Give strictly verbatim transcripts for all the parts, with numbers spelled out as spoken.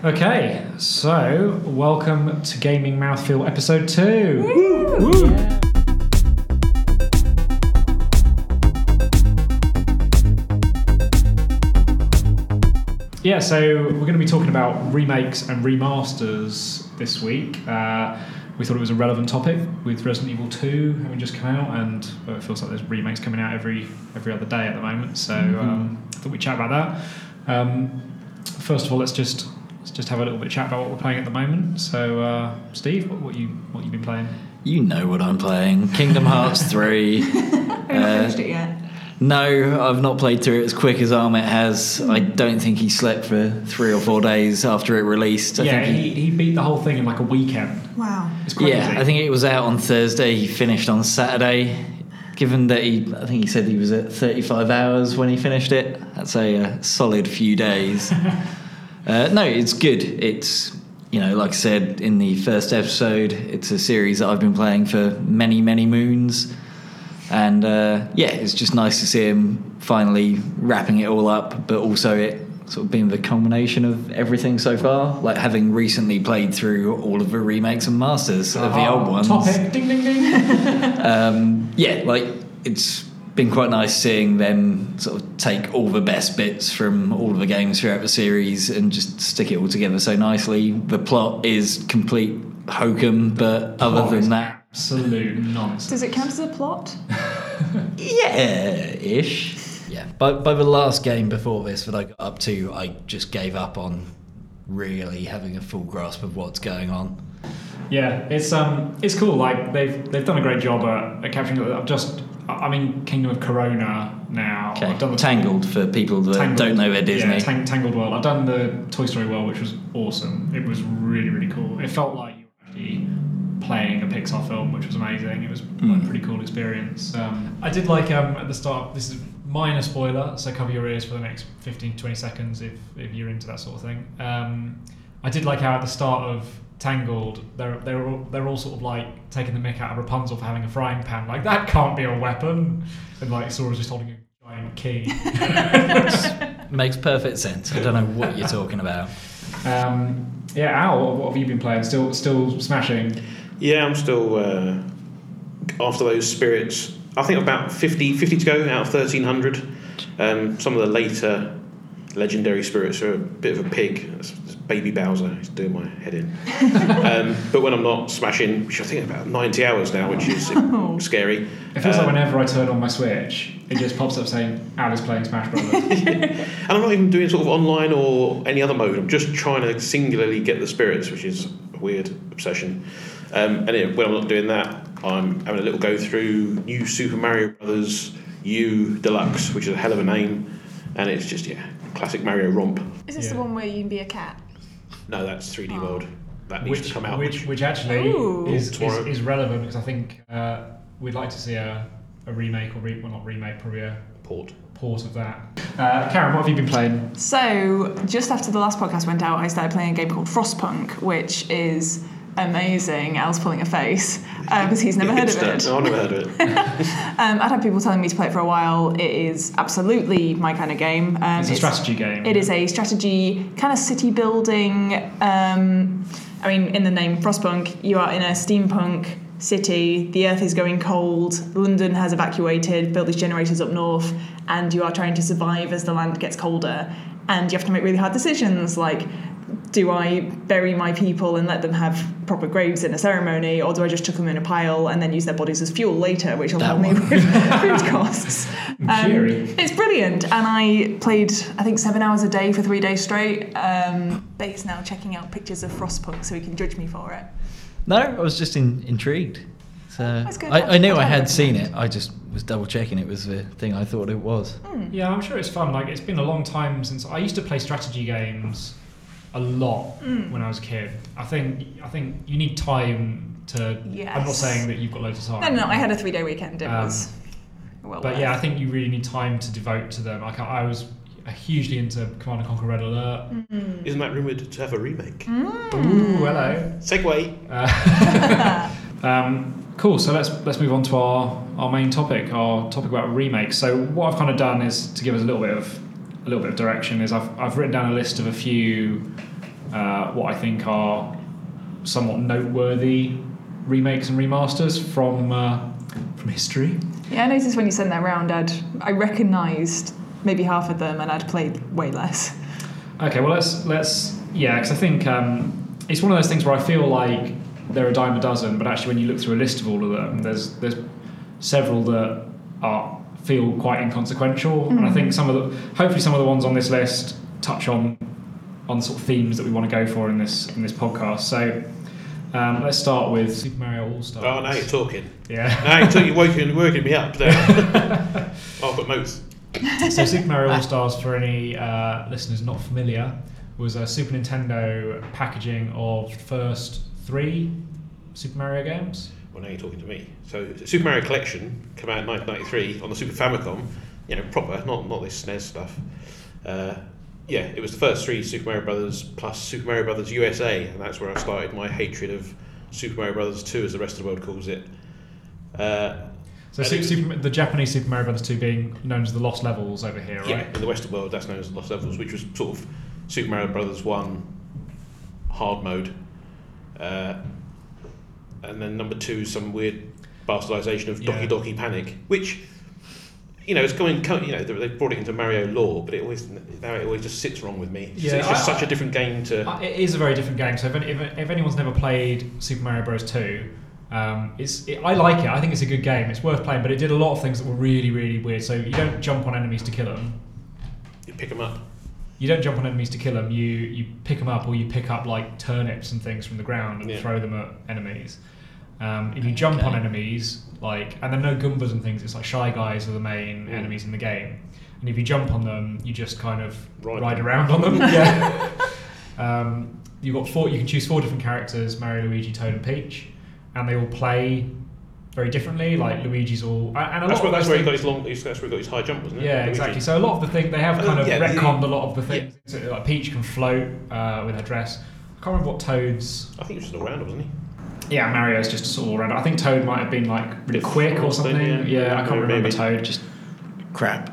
Okay, so welcome to Gaming Mouthfeel episode two. Woo! Woo! Yeah, so we're going to be talking about remakes and remasters this week. Uh, we thought it was a relevant topic with Resident Evil two having just come out, and well, it feels like there's remakes coming out every every other day at the moment. So mm-hmm. um, I thought we'd chat about that. Um, first of all, let's just let's just have a little bit of chat about what we're playing at the moment. So, uh, Steve, what, what you what you been playing? You know what I'm playing. Kingdom Hearts three. Have you not finished it yet? No, I've not played through it as quick as Ahmet has. I don't think he slept for three or four days after it released. I yeah, think he, he beat the whole thing in like a weekend. Wow. It's crazy. Yeah, I think it was out on Thursday. He finished on Saturday. Given that he, I think he said he was at thirty-five hours when he finished it. That's a, a solid few days. uh, no, it's good. It's, you know, like I said in the first episode, it's a series that I've been playing for many, many moons. And uh, yeah, it's just nice to see him finally wrapping it all up, but also it sort of being the culmination of everything so far. Like having recently played through all of the remakes and masters of the oh, old ones. Topic, ding ding ding. um, yeah, like it's been quite nice seeing them sort of take all the best bits from all of the games throughout the series and just stick it all together so nicely. The plot is complete hokum, but other oh, than that. Absolute nonsense. Does it count as a plot? Yeah-ish. Yeah. By, by the last game before this that I got up to, I just gave up on really having a full grasp of what's going on. Yeah, it's um, it's cool. Like they've they've done a great job at, at capturing it. I've just, I'm in Kingdom of Corona now. Okay. I've done the Tangled for people that Tangled, don't know their Disney. Yeah, Tang, Tangled World. I've done the Toy Story World, which was awesome. It was really really cool. It felt like you were actually playing a Pixar film, which was amazing. It was mm. like, a pretty cool experience. Um, I did like um, at the start. This is minor spoiler, so cover your ears for the next fifteen to twenty seconds if if you're into that sort of thing. Um, I did like how at the start of Tangled, they're they're all, they're all sort of like taking the mick out of Rapunzel for having a frying pan. Like that can't be a weapon, and like Sora's just holding a giant key. Makes perfect sense. I don't know what you're talking about. Um, yeah, Al, what have you been playing? Still, still smashing. Yeah, I'm still uh, after those spirits. I think about fifty, fifty to go out of thirteen hundred. Um, some of the later legendary spirits are a bit of a pig. That's, that's Baby Bowser. He's doing my head in. um, but when I'm not smashing, which I think about ninety hours now, which is oh. scary. It feels um, like whenever I turn on my Switch, it just pops up saying Al is playing Smash Brothers. And I'm not even doing sort of online or any other mode. I'm just trying to singularly get the spirits, which is a weird obsession. Um, and anyway, when I'm not doing that, I'm having a little go through New Super Mario Brothers U Deluxe, which is a hell of a name, and it's just yeah, classic Mario romp. Is this yeah. the one where you can be a cat? No, that's three D oh. World. That needs which, to come out. Which, which actually Ooh. is, is, Tomorrow. is relevant because I think uh, we'd like to see a, a remake or re- well not remake, probably a port. port of that. Uh, Karen, what have you been playing? So, just after the last podcast went out, I started playing a game called Frostpunk, which is amazing. Al's pulling a face because uh, he's never heard of it. No, I've never heard of it. um, I've had people telling me to play it for a while. It is absolutely my kind of game. Um, It's a strategy game. It is a strategy, kind of city building. Um, I mean, in the name Frostpunk, you are in a steampunk city. The earth is going cold. London has evacuated, built these generators up north, and you are trying to survive as the land gets colder. And you have to make really hard decisions like, do I bury my people and let them have proper graves in a ceremony, or do I just chuck them in a pile and then use their bodies as fuel later, which will That help me one. with food costs? Um, Cheery. it's brilliant, and I played, I think, seven hours a day for three days straight. Um, Bates now checking out pictures of Frostpunk so he can judge me for it. No, I was just in, intrigued. So That's good. I, I knew I I'd had seen recommend it. I just was double checking it was the thing I thought it was. Mm. Yeah, I'm sure it's fun. Like it's been a long time since I used to play strategy games a lot Mm. when I was a kid. I think I think you need time to. Yes. I'm not saying that you've got loads of time. No, no, no, I had a three-day weekend. It Um, was well But worth. yeah, I think you really need time to devote to them. Like I, I was hugely into Command and Conquer Red Alert. Mm. Isn't that rumoured to have a remake? Mm. Ooh, hello. Segway. Uh, um, cool. So let's let's move on to our, our main topic, our topic about remakes. So what I've kind of done is to give us a little bit of a little bit of direction. Is I've I've written down a list of a few uh, what I think are somewhat noteworthy remakes and remasters from uh, from history. Yeah, I noticed when you sent that round, I'd I recognised maybe half of them, and I'd played way less. Okay, well let's let's yeah, because I think um, it's one of those things where I feel like they're a dime a dozen, but actually when you look through a list of all of them, there's there's several that are feel quite inconsequential, mm. and I think some of the hopefully some of the ones on this list touch on on sort of themes that we want to go for in this in this podcast. So. Um, let's start with Super Mario All-Stars. Oh, now you're talking. Yeah. Now you're, talking, you're working, working me up there. Oh, I've got notes. So Super Mario All-Stars, for any uh, listeners not familiar, was a Super Nintendo packaging of the first three Super Mario games. Well, now you're talking to me. So Super Mario Collection came out in nineteen ninety-three on the Super Famicom, you know, proper, not, not this S N E S stuff. Uh, Yeah, it was the first three Super Mario Brothers plus Super Mario Brothers U S A, and that's where I started my hatred of Super Mario Brothers two, as the rest of the world calls it. Uh, so Super, Super, the Japanese Super Mario Brothers two being known as the Lost Levels over here, right? Yeah, in the Western world that's known as the Lost Levels, which was sort of Super Mario Brothers one hard mode. Uh, and then number two, some weird bastardisation of Doki Yeah. Doki Panic, which... You know, it's going. You know, they brought it into Mario lore, but it always now it always just sits wrong with me. It's, Yeah, it's just I- such a different game to. Uh, It is a very different game. So if, if, if anyone's never played Super Mario Bros. two, um, it's it, I like it. I think it's a good game. It's worth playing, but it did a lot of things that were really, really weird. So you don't jump on enemies to kill them. You pick them up. You don't jump on enemies to kill them. You you pick them up, or you pick up like turnips and things from the ground and Yeah. throw them at enemies. Um, if you jump Okay. on enemies, like, and there are no Goombas and things, it's like Shy Guys are the main Mm. enemies in the game. And if you jump on them, you just kind of Ride ride them. around on them. Yeah. um, you've got four. You can choose four different characters: Mario, Luigi, Toad, and Peach, and they all play very differently. Like Luigi's all, and a lot That's of where, that's those where he things- got his long. That's where he got his high jump, wasn't it? yeah, Luigi? exactly. So a lot of the things they have Uh, kind of yeah, the- retconned a lot of the things. So, like Peach can float uh, with her dress. I can't remember what Toad's. I think he was just all rounder, wasn't he? Yeah, Mario's just all around. I think Toad might have been like really Bit quick or fast then, something. yeah. Yeah, I can't Maybe. remember Toad. Just crap.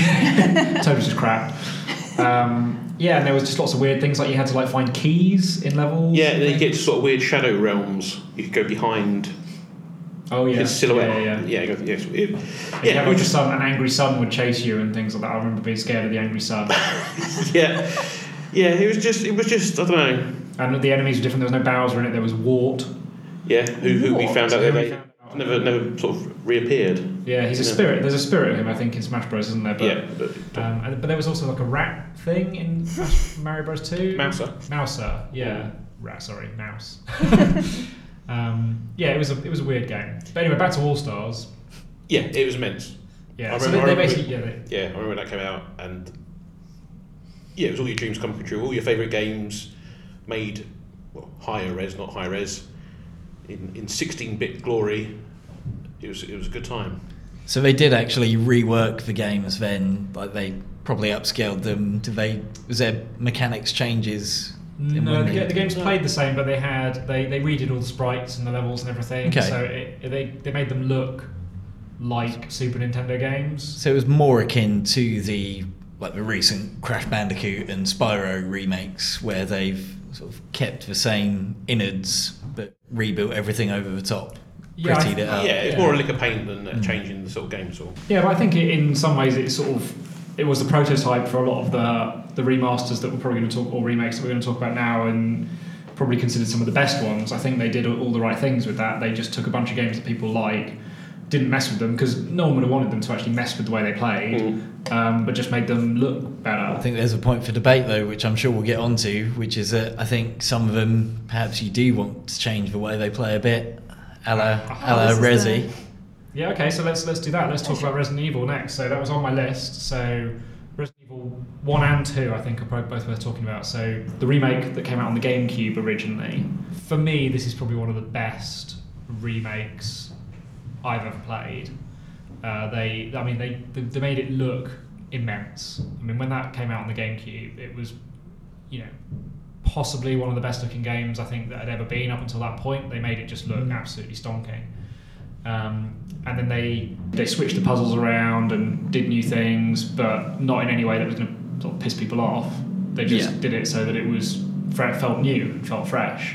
Toad was just crap. Um, yeah, and there was just lots of weird things like you had to like find keys in levels. Yeah, and then you get to sort of weird shadow realms. You could go behind Oh yeah, his silhouette. Yeah, yeah. yeah, go- yes. It, Yeah, you yeah, have we like a just sun, an angry sun would chase you and things like that. I remember being scared of the angry sun. yeah, yeah. It was just, it was just, I don't know. And the enemies were different. There was no Bowser in it. There was Wart. Yeah, who, who we What? found out Who that we they found out. never, never sort of reappeared. Yeah, he's a Yeah. spirit. There's a spirit of him, I think, in Smash Bros, isn't there? But, Yeah, but Um, and, but there was also like a rat thing in Smash- Mario Bros. two. Mouser. Mouser, yeah. Rat, sorry, mouse. um, yeah, it was a it was a weird game. But anyway, back to All Stars. Yeah, it was immense. Yeah, I so remember- they, I they remember- basically yeah. They, Yeah, I remember when that came out, and yeah, it was all your dreams coming true. All your favourite games made well, higher res, not high res, in in sixteen-bit glory. It was it was a good time. So they did actually rework the games then, like they probably upscaled them. Did they? Was there mechanics changes? in no, when the, they- ga- the games played the same, but they had they, they redid all the sprites and the levels and everything. Okay. So it, it- they they made them look like Super Nintendo games. So it was more akin to the like the recent Crash Bandicoot and Spyro remakes, where they've sort of kept the same innards but rebuilt everything over the top, Yeah, I prettied th- it up. yeah, it's yeah. more a lick of paint than uh, Mm. changing the sort of game at all. Yeah, but I think it, in some ways it sort of it was the prototype for a lot of the the remasters that we're probably going to talk or remakes that we're going to talk about now, and probably considered some of the best ones. I think they did all the right things with that. They just took a bunch of games that people like, didn't mess with them because no one would have wanted them to actually mess with the way they played, Mm. um, but just made them look better. I think there's a point for debate though, which I'm sure we'll get onto, which is that I think some of them perhaps you do want to change the way they play a bit, a la, a la this is Resi. the- Yeah, okay, so let's let's do that. Let's talk about Resident Evil next. So that was on my list. So Resident Evil one and two, I think, are both both worth talking about. So the remake that came out on the GameCube originally, for me, this is probably one of the best remakes I've ever played. Uh, they, I mean, they they made it look immense. I mean, when that came out on the GameCube, it was, you know, possibly one of the best looking games I think that had ever been up until that point. They made it just look Mm. absolutely stonking. Um, and then they they switched the puzzles around and did new things, but not in any way that was going to sort of piss people off. They just Yeah. did it so that it was felt new, felt fresh,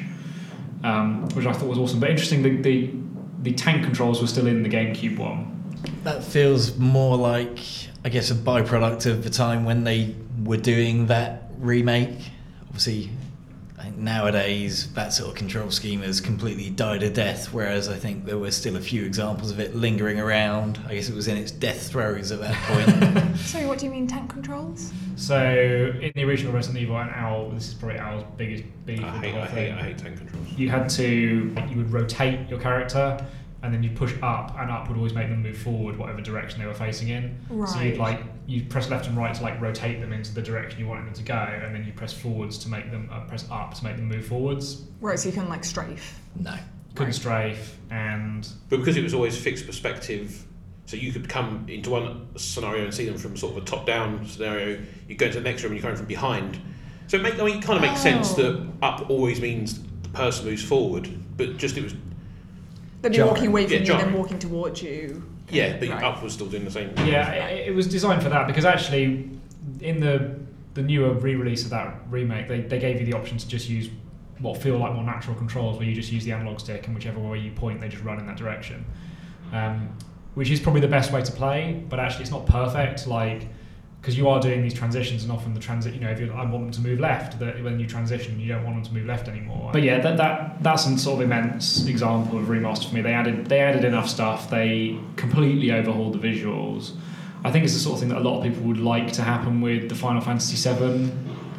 um, which I thought was awesome. But interesting, the, the the tank controls were still in the GameCube one. That feels more like, I guess, a byproduct of the time when they were doing that remake. Obviously, I think nowadays that sort of control scheme has completely died a death, whereas I think there were still a few examples of it lingering around. I guess it was in its death throes at that point. Sorry, what do you mean tank controls? So in the original Resident Evil, and Al, this is probably Al's biggest beef I with the hate, whole I, thing. hate, I hate tank controls. You had to, you would rotate your character, and then you push up, and up would always make them move forward, whatever direction they were facing in. Right. So you'd like you press left and right to like rotate them into the direction you wanted them to go, and then you press forwards to make them uh, press up to make them move forwards. Right, so you can like strafe. No. Couldn't Right. strafe, and But because it was always fixed perspective, so you could come into one scenario and see them from sort of a top-down scenario. You go into the next room and you're coming from behind. So it, make, I mean, it kind of makes Oh. sense that up always means the person moves forward, but just it was They'd be Jarring. walking away from Yeah, you, jarring. then walking towards you. yeah, but Right. up was still doing the same. yeah, it, it was designed for that because actually, in the the newer re-release of that remake, they, they gave you the option to just use what feel like more natural controls, where you just use the analog stick and whichever way you point, they just run in that direction. Um, which is probably the best way to play, but actually it's not perfect. Like, because you are doing these transitions, and often the transit, you know, if you I want them to move left, that when you transition, you don't want them to move left anymore. But yeah, that that that's a sort of immense example of remaster for me. They added they added enough stuff. They completely overhauled the visuals. I think it's the sort of thing that a lot of people would like to happen with the Final Fantasy seven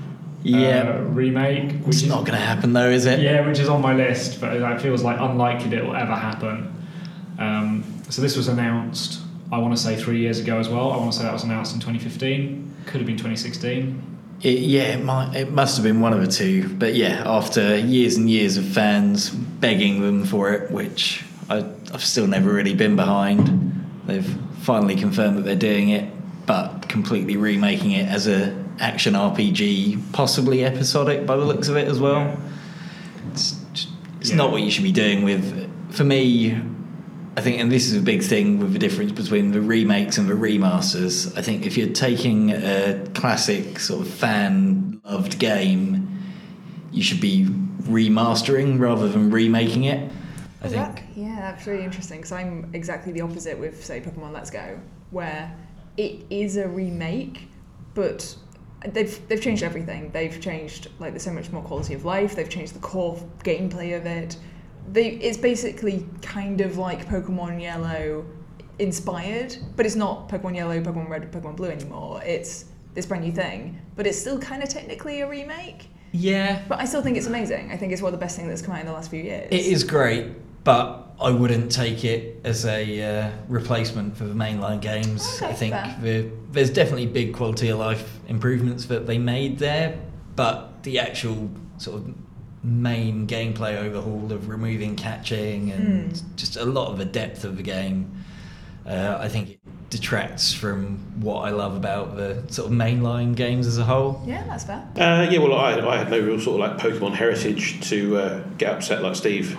Yeah. uh, remake, which It's is not going to happen though, is it? yeah, which is on my list, but it feels like unlikely that it will ever happen. Um, so this was announced, I want to say three years ago as well. I want to say that was announced in twenty fifteen. Could have been twenty sixteen. It, yeah, it, might, it must have been one of the two. But yeah, after years and years of fans begging them for it, which I, I've still never really been behind, they've finally confirmed that they're doing it, but completely remaking it as a action R P G, possibly episodic by the looks of it as well. Yeah. It's, it's Yeah. not what you should be doing with... For me, I think, and this is a big thing with the difference between the remakes and the remasters, I think if you're taking a classic sort of fan-loved game, you should be remastering rather than remaking it. I Oh, think... that- yeah, that's really interesting because I'm exactly the opposite with, say, Pokemon Let's Go, where it is a remake, but they've they've changed everything. They've changed, like, there's so much more quality of life. They've changed the core gameplay of it. They it's basically kind of like Pokemon Yellow inspired, but it's not Pokemon Yellow, Pokemon Red, Pokemon Blue anymore. It's this brand new thing, but it's still kind of technically a remake. Yeah, But I still think it's amazing. I think it's one of the best things that's come out in the last few years. it is great, but I wouldn't take it as a uh, replacement for the mainline games. Okay, I think fair. the, there's definitely big quality of life improvements that they made there, but the actual sort of main gameplay overhaul of removing catching and Mm. just a lot of the depth of the game, uh, I think it detracts from what I love about the sort of mainline games as a whole. Yeah, that's fair. Uh, yeah, well, I, I had no real sort of like Pokemon heritage to uh, get upset like Steve.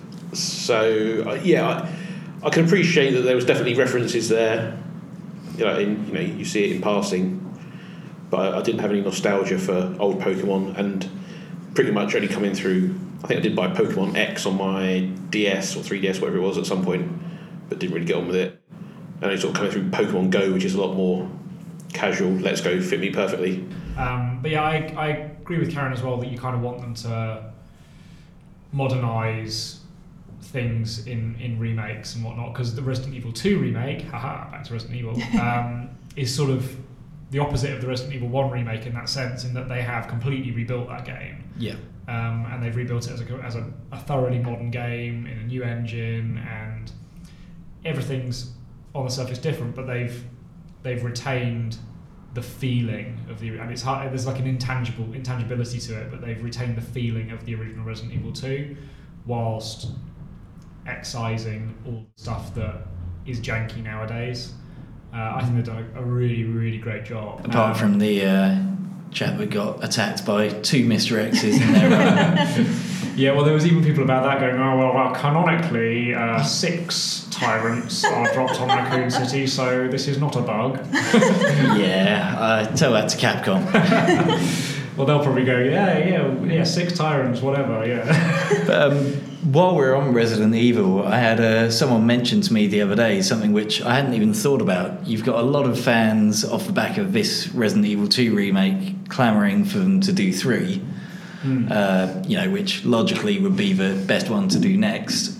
So uh, yeah, I, I can appreciate that there was definitely references there. You know, in, you know, you see it in passing, but I, I didn't have any nostalgia for old Pokemon, and pretty much only coming through. I think I did buy Pokemon X on my D S or three D S, whatever it was, at some point, but didn't really get on with it. And only sort of coming through Pokemon Go, which is a lot more casual. Let's Go fit me perfectly. Um, but yeah, I, I agree with Karen as well that you kind of want them to modernise things in, in remakes and whatnot, because the Resident Evil two remake, haha, back to Resident Evil, um, is sort of the opposite of the Resident Evil one remake in that sense, in that they have completely rebuilt that game. Yeah. Um, and they've rebuilt it as, a, as a, a thoroughly modern game in a new engine, and everything's on the surface different, but they've they've retained the feeling of the, and it's hard, there's like an intangible intangibility to it, but they've retained the feeling of the original Resident Evil two, whilst excising all the stuff that is janky nowadays. Uh, I think they've done a, a really, really great job. Apart Um, from the uh, chap that got attacked by two Mister X's in their run. Yeah, well, there was even people about that going, oh, well, well canonically, uh, six tyrants are dropped on Raccoon City, so this is not a bug. Yeah, uh, tell that to Capcom. Well, they'll probably go, yeah, yeah, yeah, six tyrants, whatever, yeah. But, um, while we're on Resident Evil, I had uh, someone mention to me the other day something which I hadn't even thought about. You've got a lot of fans off the back of this Resident Evil two remake clamouring for them to do three, mm. uh, you know, which logically would be the best one to do next.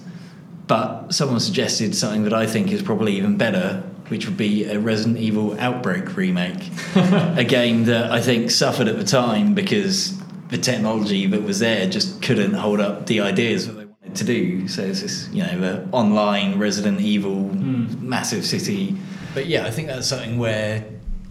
But someone suggested something that I think is probably even better, which would be a Resident Evil Outbreak remake. A game that I think suffered at the time because the technology that was there just couldn't hold up the ideas that they wanted to do. So it's this, you know, the online Resident Evil mm. massive city. But yeah, I think that's something where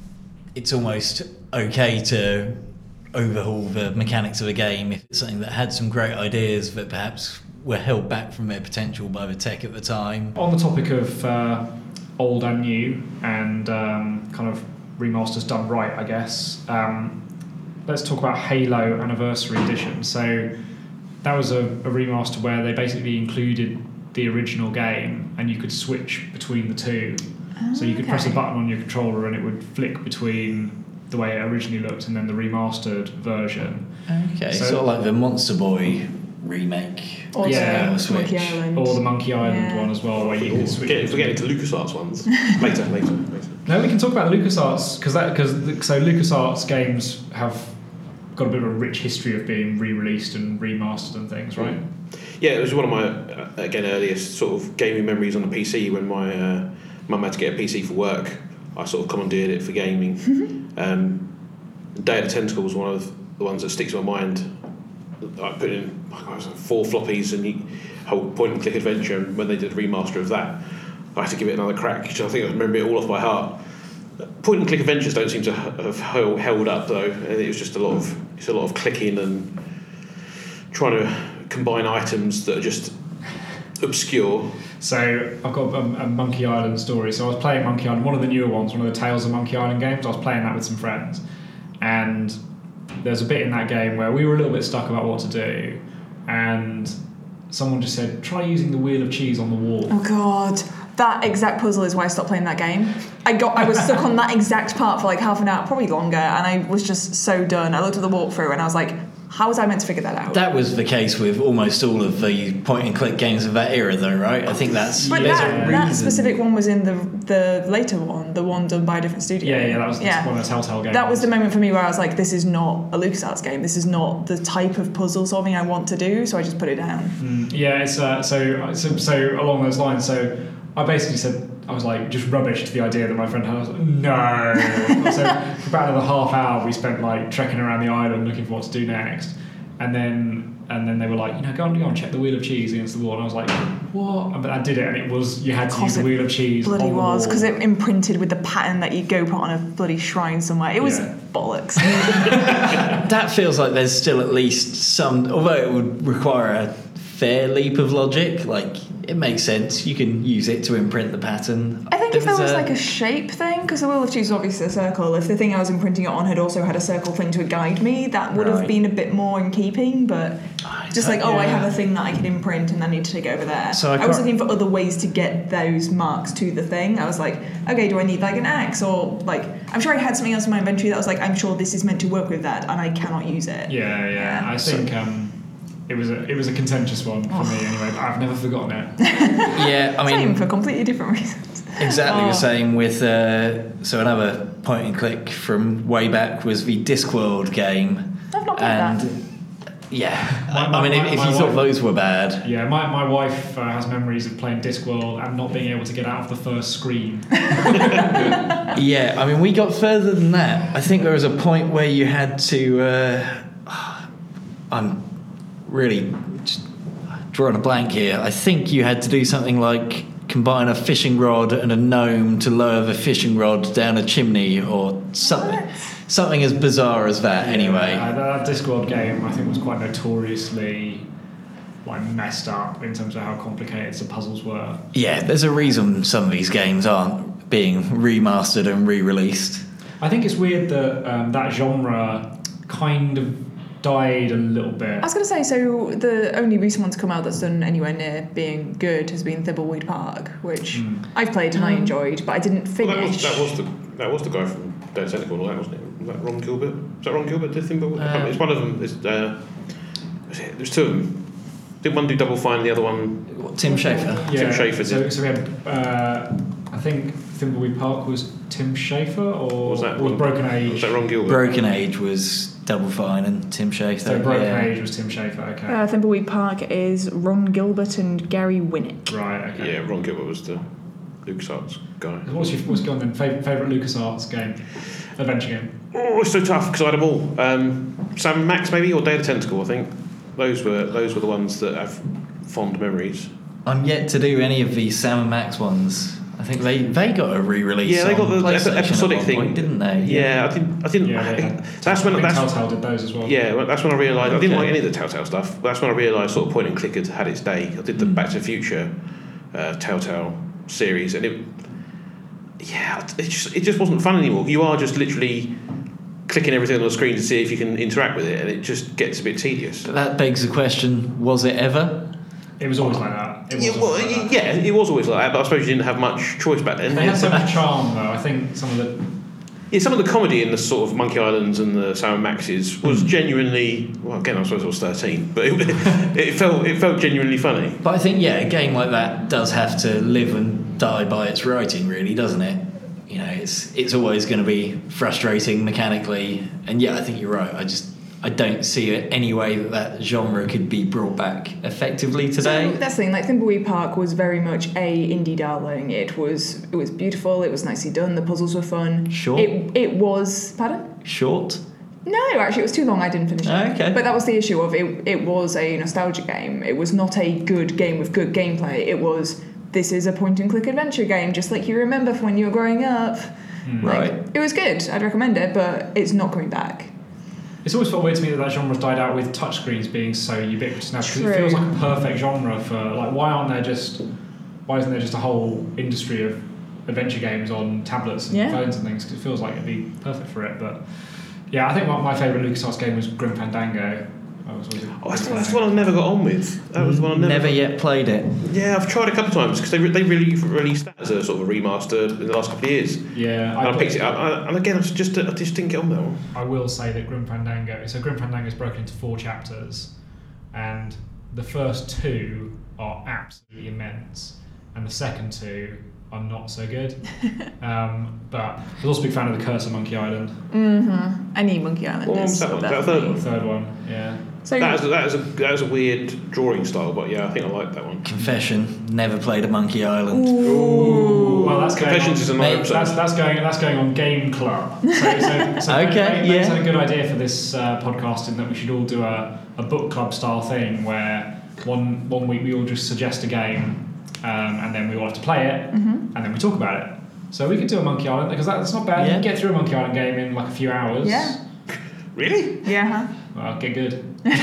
it's almost okay to overhaul the mechanics of a game if it's something that had some great ideas that perhaps were held back from their potential by the tech at the time. On the topic of uh, old and new and um, kind of remasters done right, I guess, um, let's talk about Halo Anniversary Edition. So that was a, a remaster where they basically included the original game and you could switch between the two. Oh, so you could okay. press a button on your controller and it would flick between the way it originally looked and then the remastered version. Okay, so, so sort of like the Monster Boy remake. Or yeah, the Monkey Island. Or the Monkey Island yeah. one as well, where you Ooh, can switch. Get, if we get into LucasArts ones later, later, later. No, we can talk about LucasArts because that because so LucasArts games have got a bit of a rich history of being re-released and remastered and things, right? Yeah, it was one of my uh, again earliest sort of gaming memories on the P C when my uh, mum had to get a P C for work. I sort of commandeered it for gaming. um, Day of the Tentacle was one of the ones that sticks in my mind. I put in like, four floppies and you, whole point and click adventure, and when they did a remaster of that, I had to give it another crack. I think I remember it all off by heart. Point and click adventures don't seem to have held up though, and it was just a lot of it's a lot of clicking and trying to combine items that are just obscure. So I've got a, a Monkey Island story. So I was playing Monkey Island, one of the newer ones, one of the Tales of Monkey Island games. I was playing that with some friends, and there's a bit in that game where we were a little bit stuck about what to do, and someone just said, try using the wheel of cheese on the wall. Oh god, that exact puzzle is why I stopped playing that game. I got I was stuck on that exact part for like half an hour, probably longer, and I was just so done. I looked at the walkthrough and I was like, how was I meant to figure that out? That was the case with almost all of the point and click games of that era though, right? I think that's but there's that, a reason. that specific one was in the the later one, the one done by a different studio. Yeah, yeah, that was yeah. one of the Telltale games. That was the moment for me where I was like, this is not a LucasArts game. This is not the type of puzzle solving I want to do, so I just put it down. Mm, yeah, it's uh, so, so so along those lines. So I basically said, I was like just rubbish to the idea that my friend had. I was like, no. So for about another half hour, we spent like trekking around the island looking for what to do next, and then and then they were like, you know, go and go and check the wheel of cheese against the wall. And I was like, what? But I did it, and it was you had to use the wheel of cheese. Bloody on the was wall. because it imprinted with the pattern that you go put on a bloody shrine somewhere. It was Yeah. bollocks. That feels like there's still at least some, although it would require a fair leap of logic, like it makes sense. You can use it to imprint the pattern. I think if there was a, like a shape thing, because the wheel of cheese is obviously a circle, if the thing I was imprinting it on had also had a circle thing to guide me, that would have Right. been a bit more in keeping, but I just don't- like, oh, I yeah. have a thing that I can imprint and I need to take it over there. So I I was can't- looking for other ways to get those marks to the thing. I was like, okay, do I need like an axe? Or like, I'm sure I had something else in my inventory that was like, I'm sure this is meant to work with that and I cannot use it. Yeah, yeah. Yeah. I think um, it was a it was a contentious one for me anyway. But I've never forgotten it. Yeah, I Same mean, for completely different reasons. exactly Oh. the same with. Uh, so another point and click from way back was the Discworld game, I've not played and that. yeah, My- I my- mean, if, my- if my you thought wife- those were bad, Yeah, my, my wife uh, has memories of playing Discworld and not being able to get out of the first screen. yeah, I mean, we got further than that. I think there was a point where you had to. Uh, I'm really just drawing a blank here. I think you had to do something like combine a fishing rod and a gnome to lower the fishing rod down a chimney or something. What? Something as bizarre as that, anyway. Uh, that Discworld game, I think, was quite notoriously like messed up in terms of how complicated the puzzles were. Yeah, there's a reason some of these games aren't being remastered and re-released. I think it's weird that um, that genre kind of died a little bit. I was going to say, so the only recent one to come out that's done anywhere near being good has been Thimbleweed Park, which Mm. I've played and I enjoyed, but I didn't Well, that was finish. that was the that was the guy from Dead Tentacle and all that, wasn't it? Was that Ron Gilbert? Is that Ron Gilbert did Thimbleweed? Uh, it's one of them. It's, uh, was it? There's two of them. Did one do Double Fine, the other one? What, Tim Schafer. Yeah, Schafer so, did. so we had, uh, I think Thimbleweed Park was Tim Schafer, or Was that or was Ron- Broken Age? Was that Ron Gilbert? Broken Age was Double Fine and Tim Schafer. So Broken yeah. Age was Tim Schafer, okay. Uh, Thimbleweed Park is Ron Gilbert and Gary Winnick. Right, okay. Yeah, Ron Gilbert was the LucasArts guy. What's your what's gone then? Favorite, favorite LucasArts game, adventure game? Oh, it's so tough because I had them all. Um, Sam and Max maybe, or Day of the Tentacle. I think those were those were the ones that have fond memories. I'm yet to do any of these Sam and Max ones. I think they, they got a re-release. Yeah, they got on the PlayStation epi- episodic at one thing, point, didn't they? Yeah, I didn't. I didn't. Yeah, they had, that's when I think that's Telltale did those as well. yeah. well, That's when I realised I didn't Okay. like any of the Telltale stuff. But that's when I realised sort of point and click had had its day. I did the Mm. Back to the Future uh, Telltale series, and it yeah, it just it just wasn't fun anymore. You are just literally clicking everything on the screen to see if you can interact with it, and it just gets a bit tedious. But that begs the question: was it ever? It was always like that. It was Yeah, always well, like that. yeah, it was always like that, but I suppose you didn't have much choice back then. They had so much charm, though. I think some of the Yeah, some of the comedy in the sort of Monkey Islands and the Sam and Max's was genuinely well. Again, I suppose I was thirteen, but it, it felt it felt genuinely funny. But I think yeah, a game like that does have to live and die by its writing, really, doesn't it? You know, it's it's always going to be frustrating mechanically, and yeah, I think you're right. I just I don't see it any way that that genre could be brought back effectively today. So that's the thing. Like Thimbleweed Park was very much a indie darling. It was it was beautiful. It was nicely done. The puzzles were fun. Short? It it was. Pardon? Short. No, actually, it was too long. I didn't finish it. Oh, okay. But that was the issue of it. It was a nostalgia game. It was not a good game with good gameplay. It was. This is a point-and-click adventure game, just like you remember from when you were growing up. Mm. Like, Right. It was good. I'd recommend it, but it's not coming back. It's always felt weird to me that that genre's died out with touchscreens being so ubiquitous now, because it True. feels like a perfect genre for like why aren't there just why isn't there just a whole industry of adventure games on tablets and Yeah. phones and things? Because it feels like it'd be perfect for it. But yeah, I think my, my favourite LucasArts game was Grim Fandango. I was always a Oh, that's, big that's fan. the one I never got on with. That was the one I never. Never yet played it. Yeah, I've tried a couple of times because they re- they really released that as a sort of a remaster in the last couple of years. Yeah, And I, picked it up, I, and again, I was just I just didn't get on that one. I will say that Grim Fandango. So Grim Fandango is broken into four chapters, and the first two are absolutely immense, and the second two are not so good. um, but I was also a big fan of the Curse of Monkey Island, Mm-hmm. Any Monkey Island What is was that one? That definitely- the third one. Yeah. So That is, that is a that is a weird drawing style, but yeah, I think I like that one. Confession: never played a Monkey Island. Ooh. Well, that's going Confessions on, is another Mate, episode. that's, that's going that's going on Game Club. So, so, so Okay, Nate- Nate's yeah. had a good idea for this uh, podcast in that we should all do a, a book club style thing where one one week we all just suggest a game, um, and then we all have to play it, Mhm. and then we talk about it. So we could do a Monkey Island because that's not bad. You Yeah. can get through a Monkey Island game in like a few hours. Yeah. Really? Yeah. Huh? Well, get good.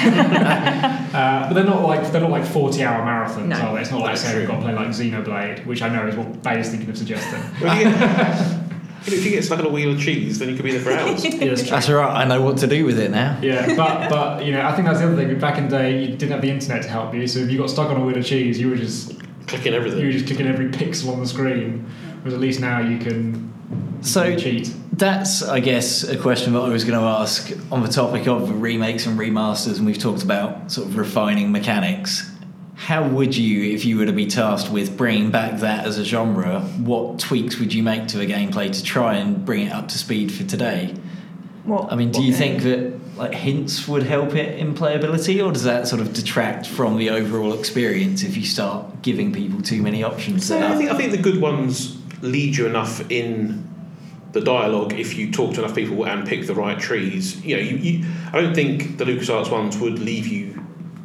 uh, but they're not like they're not like forty hour marathons, No. are they? It's not like That's saying we've true. got to play like Xenoblade, which I know is what Bay is thinking of suggesting. Well, you get, you know, if you get stuck on a wheel of cheese, then you could be there for hours. Yeah, that's true. That's all right. I know what to do with it now. Yeah, but but you know, I think that's the other thing. Back in the day, you didn't have the internet to help you, so if you got stuck on a wheel of cheese, you were just Clicking you everything. were just clicking every pixel on the screen. Whereas at least now you can So cheat. that's, I guess, a question that I was going to ask on the topic of remakes and remasters, and we've talked about sort of refining mechanics. How would you, if you were to be tasked with bringing back that as a genre, what tweaks would you make to a gameplay to try and bring it up to speed for today? What? I mean, do you think that like hints would help it in playability, or does that sort of detract from the overall experience if you start giving people too many options? So there? I think I think the good ones lead you enough in the dialogue if you talk to enough people and pick the right trees. You know, you, you I don't think the LucasArts ones would leave you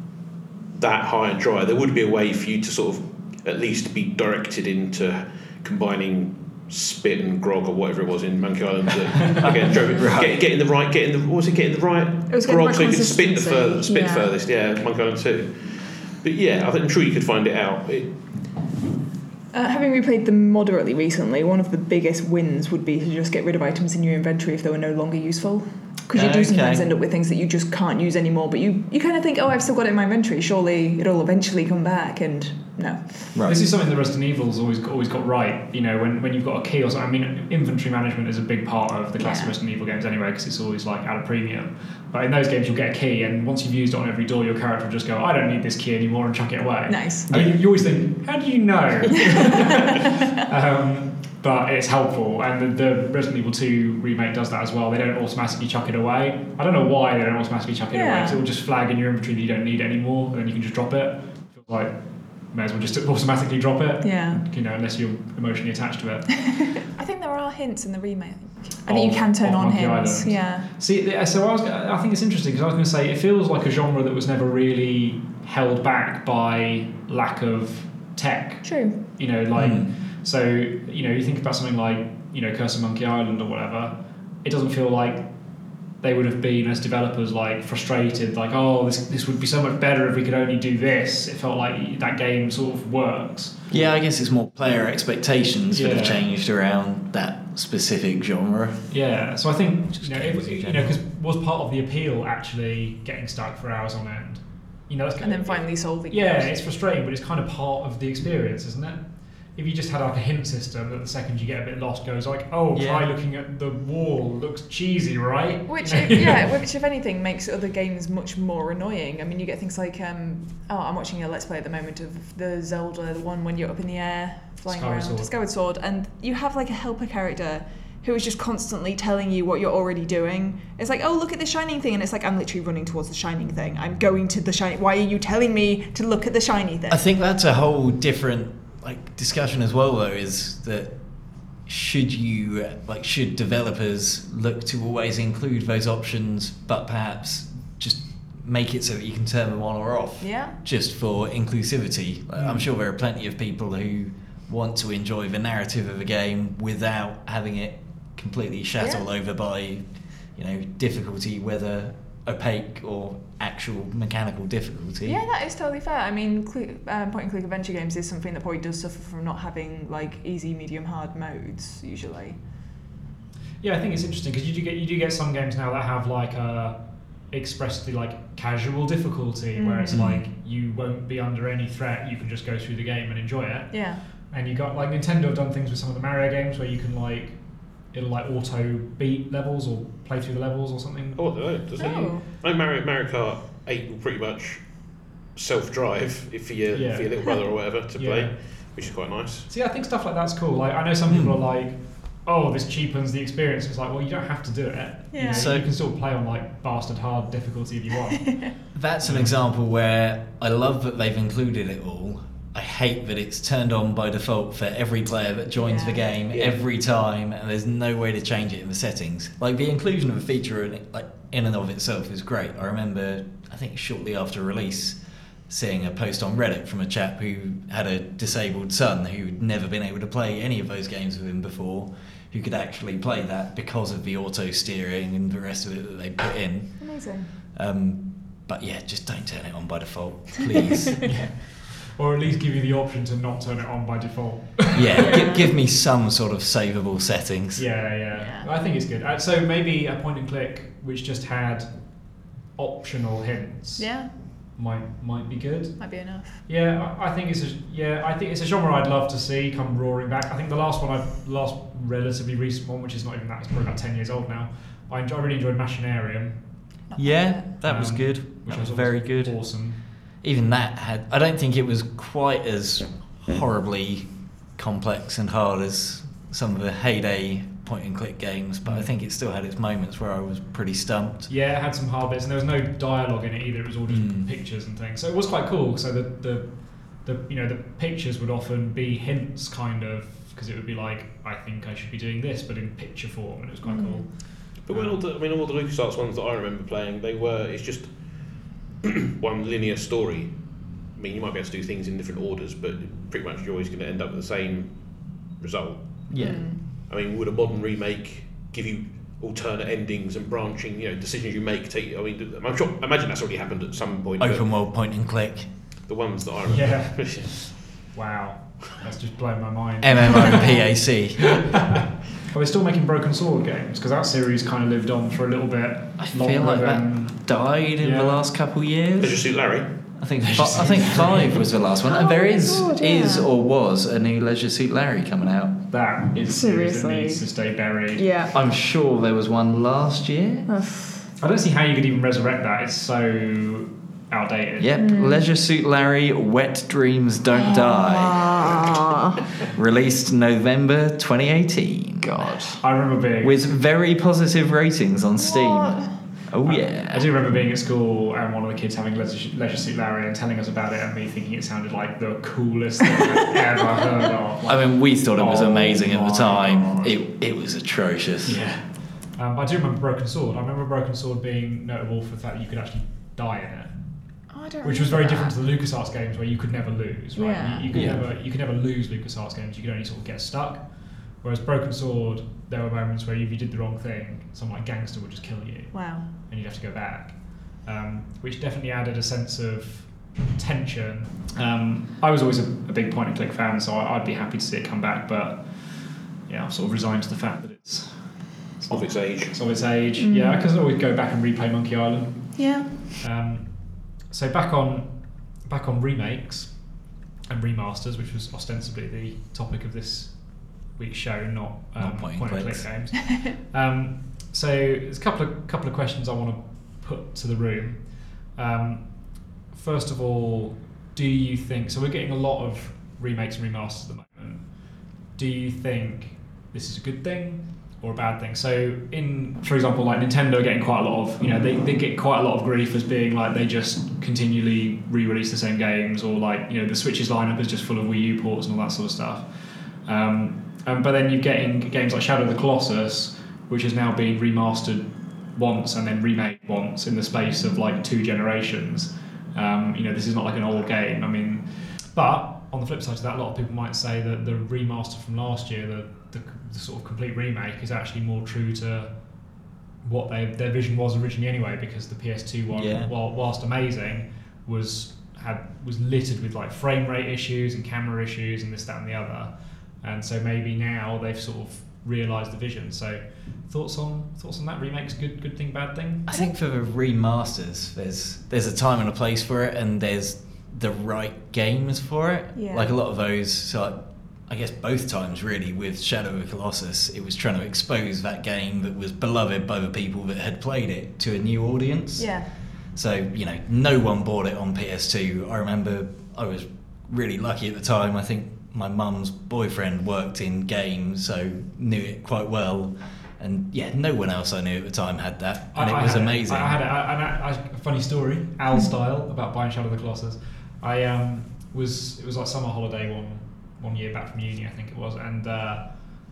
that high and dry. There would be a way for you to sort of at least be directed into combining spit and grog or whatever it was in Monkey Island. That, again, drove it, Right. get, getting the right, getting the what was it, getting the right It was getting grog right so you could spit the consistency, furthest, spit yeah. furthest. Yeah, Monkey Island two. But yeah, I think I'm sure you could find it out. It, Uh, having replayed them moderately recently, one of the biggest wins would be to just get rid of items in your inventory if they were no longer useful. Because you do Okay. sometimes end up with things that you just can't use anymore, but you, you kind of think, oh, I've still got it in my inventory, surely it'll eventually come back, and no. Right. This is something that Resident Evil's always always got right. You know, when, when you've got a key or something. I mean, inventory management is a big part of the classic Yeah. Resident Evil games anyway, because it's always like at a premium. But in those games, you'll get a key, and once you've used it on every door, your character will just go, I don't need this key anymore, and chuck it away. Nice. I mean, you, you always think, how do you know? um, but it's helpful, and the, the Resident Evil two remake does that as well. They don't automatically chuck it away. I don't know why they don't automatically chuck it away, Yeah. because it will just flag in your inventory that you don't need it anymore, and then you can just drop it. Feels like may as well just automatically drop it. Yeah. You know, unless you're emotionally attached to it. I think there are hints in the remake. I think you Of- can turn of on Monkey hints. Island. Yeah. See, the- so I was. I think it's interesting because I was going to say it feels like a genre that was never really held back by lack of tech. True. You know, like Mm. so. You know, you think about something like you know, Curse of Monkey Island or whatever. It doesn't feel like they would have been as developers like frustrated, like oh, this this would be so much better if we could only do this. It felt like that game sort of works. Yeah, I guess it's more player expectations that Yeah. have changed around that specific genre. Yeah, so I think you know, it, games in you know, general. because was part of the appeal actually getting stuck for hours on end. You know, that's And kind then of, finally solving yeah, it. it's frustrating, but it's kind of part of the experience, isn't it? If you just had like a hint system that the second you get a bit lost goes like, oh, Yeah. try looking at the wall, looks cheesy, right? Which, You know? if, yeah, which if anything makes other games much more annoying. I mean, you get things like, um, oh, I'm watching a Let's Play at the moment of the Zelda, the one when you're up in the air, flying Skyward around, Sword. Skyward Sword, and you have like a helper character who is just constantly telling you what you're already doing. It's like, oh, look at the shining thing, and it's like, I'm literally running towards the shining thing. I'm going to the shining. Why are you telling me to look at the shiny thing? I think that's a whole different like discussion as well, though, is that should you like should developers look to always include those options, but perhaps just make it so that you can turn them on or off, Yeah. just for inclusivity. Like, I'm Mm. sure there are plenty of people who want to enjoy the narrative of a game without having it completely shat Yeah. all over by, you know, difficulty, whether opaque or actual mechanical difficulty. Yeah, that is totally fair. I mean, cl- um, point and click adventure games is something that probably does suffer from not having like easy, medium, hard modes usually. Yeah, I think it's interesting because you do get you do get some games now that have like a expressly like casual difficulty where it's Mm. like you won't be under any threat. You can just go through the game and enjoy it. Yeah. And you got like Nintendo have done things with some of the Mario games where you can like it'll like auto beat levels or play through the levels or something. Oh, no, does it? Oh. I know Mario, Mario Kart eight will pretty much self-drive if for your, Yeah. for your little brother or whatever to Yeah. play, which is quite nice. See, I think stuff like that's cool. Like I know some people are like, oh, this cheapens the experience. It's like, well, you don't have to do it. You Yeah. know, So- you can still play on like bastard hard difficulty if you want. That's an example where I love that they've included it all. I hate that it's turned on by default for every player that joins the Yeah. game Yeah. every time, and there's no way to change it in the settings. Like the inclusion of a feature in, like in and of itself is great. I remember, I think shortly after release, seeing a post on Reddit from a chap who had a disabled son who'd never been able to play any of those games with him before, who could actually play that because of the auto steering and the rest of it that they put in. Amazing. Um, but yeah, just don't turn it on by default, please. Yeah. Or at least give you the option to not turn it on by default. Yeah, give, give me some sort of savable settings. Yeah, yeah, Yeah. I think it's good. Uh, so maybe a point and click which just had optional hints Yeah, might might be good. might be enough. Yeah, I, I think it's a yeah, I think it's a genre I'd love to see come roaring back. I think the last one I've last relatively recent one, which is not even that, it's probably about ten years old now. I enjoy, I really enjoyed Machinarium, Not Yeah, bad. that was Um, good. which That was was very good. awesome. Even that had, I don't think it was quite as horribly complex and hard as some of the heyday point and click games, but I think it still had its moments where I was pretty stumped. Yeah, it had some hard bits, and there was no dialogue in it either. It was all just Mm. pictures and things. So it was quite cool. So the the, the you know the pictures would often be hints, kind of, because it would be like, I think I should be doing this, but in picture form, and it was quite Mm. cool. But when all the, I mean, all the LucasArts ones that I remember playing, they were, it's just one linear story. I mean, you might be able to do things in different orders, but pretty much you're always going to end up with the same result. Yeah. Mm. I mean, would a modern remake give you alternate endings and branching, you know, decisions you make take, I mean, I'm sure, I imagine that's already happened at some point. but Open world point and click. The ones that I remember. Yeah. Wow, that's just blown my mind. M M O P A C. Are they still making Broken Sword games? Because that series kind of lived on for a little bit I longer feel like than... that died in Yeah. the last couple of years. Leisure Suit Larry. I think fi- I think five was the last one, and Oh there my is God, yeah. is or was a new Leisure Suit Larry coming out. That is a series that Seriously. needs to stay buried. Yeah. I'm sure there was one last year. I don't see how you could even resurrect that. It's so outdated. Yep, Leisure Suit Larry, Wet Dreams Don't Die, Ah, released November twenty eighteen. God. I remember being... With very positive ratings on Steam. What? Oh I yeah. do remember being at school and one of the kids having Leisure, Leisure Suit Larry and telling us about it and me thinking it sounded like the coolest thing I've ever heard of. Like, I mean, we thought it was oh amazing at the my time. God. It it was atrocious. Yeah. Um, but I do remember Broken Sword. I remember Broken Sword being notable for the fact that you could actually die in it. Oh, I don't Which was very remember different to the LucasArts games where you could never lose, right? Yeah. You, you could Yeah. never you could never lose LucasArts games, you could only sort of get stuck. Whereas Broken Sword, there were moments where if you did the wrong thing, someone like Gangster would just kill you. that. Wow. And you'd have to go back, um, which definitely added a sense of tension. Um, I was always a, a big point and click fan, so I, I'd be happy to see it come back, but yeah, I've sort of resigned to the fact that it's, it's Of its age. It's of its age, Mm. yeah, because I always go back and replay Monkey Island. Yeah. Um, so back on back on remakes and remasters, which was ostensibly the topic of this week's show, not, um, Not point and point and clicks. click games. um, so there's a couple of couple of questions I want to put to the room. Um, first of all, do you think so? We're getting a lot of remakes and remasters at the moment. Do you think this is a good thing or a bad thing? So, in for example, like Nintendo are getting quite a lot of, you know, they, they get quite a lot of grief as being like they just continually re-release the same games, or like, you know, the Switch's lineup is just full of Wii U ports and all that sort of stuff. Um, um, but then you're getting games like Shadow of the Colossus, which has now been remastered once and then remade once in the space of like two generations. Um, you know, this is not like an old game. I mean, but on the flip side to that, a lot of people might say that the remaster from last year, the, the, the sort of complete remake, is actually more true to what they, their vision was originally anyway, because the P S two one, Yeah. while, whilst amazing, was had was littered with like frame rate issues and camera issues and this, that and the other. And so maybe now they've sort of realised the vision. So thoughts on thoughts on that? Remakes, good good thing, bad thing? I think for the remasters, there's there's a time and a place for it, and there's the right games for it. Yeah. Like a lot of those, so I, I guess both times really with Shadow of the Colossus, it was trying to expose that game that was beloved by the people that had played it to a new audience. Yeah. So, you know, no one bought it on P S two. I remember I was really lucky at the time. I think my mum's boyfriend worked in games, so knew it quite well. And yeah, no one else I knew at the time had that, and I- it I was had amazing. I had it. I, and I, I, a funny story, Al style, about buying Shadow of the Colossus. I um, was it was like summer holiday one one year back from uni, I think it was, and uh,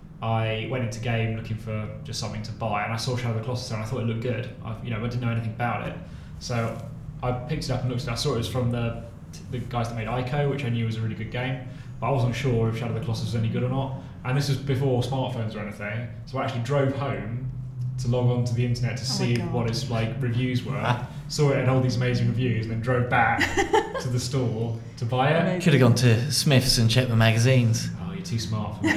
I went into game looking for just something to buy, and I saw Shadow of the Colossus there, and I thought it looked good. I, you know, I didn't know anything about it, so I picked it up and looked at it. I saw it was from the the guys that made Ico, which I knew was a really good game, but I wasn't sure if Shadow of the Colossus was any good or not. And this was before smartphones or anything, so I actually drove home to log on to the internet to Oh my see God. what its like reviews were. Saw it had all these amazing reviews, and then drove back to the store to buy it. Amazing. Could have gone to Smith's and checked the magazines. Oh, you're too smart for me.